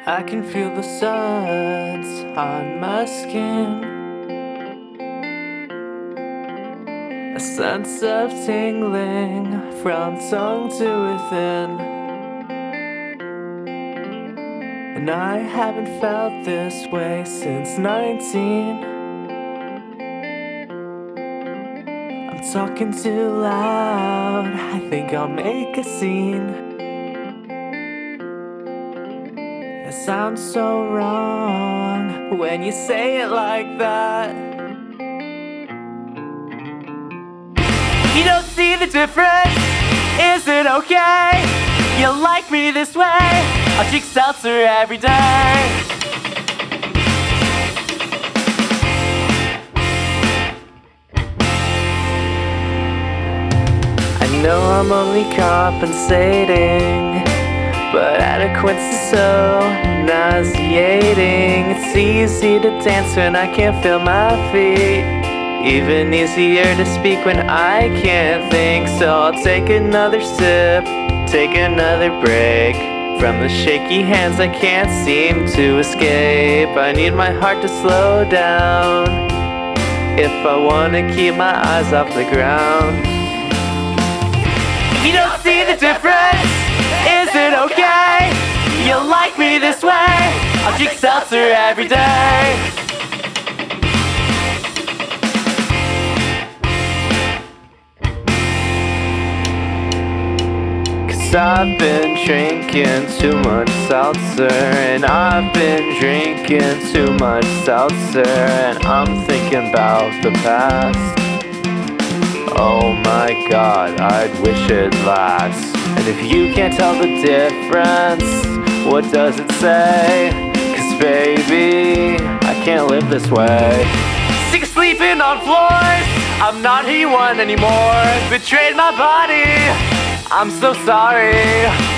I can feel the suds on my skin, a sense of tingling from tongue to within. And I haven't felt this way since 19. I'm talking too loud, I think I'll make a scene. It sounds so wrong when you say it like that. You don't see the difference, is it okay? You like me this way, I'll drink seltzer every day. I know I'm only compensating, but eloquence is so nauseating. It's easy to dance when I can't feel my feet, even easier to speak when I can't think. So I'll take another sip, take another break from the shaky hands I can't seem to escape. I need my heart to slow down if I wanna keep my eyes off the ground. You don't see the difference, is it okay? You like me this way, I'll drink seltzer every day. Cause I've been drinking too much seltzer, and I've been drinking too much seltzer, and I'm thinking about the past. Oh my god, I'd wish it lasts. And if you can't tell the difference, what does it say? Cause baby, I can't live this way. Sick of sleeping on floors, I'm not who you want anymore. Betrayed my body, I'm so sorry.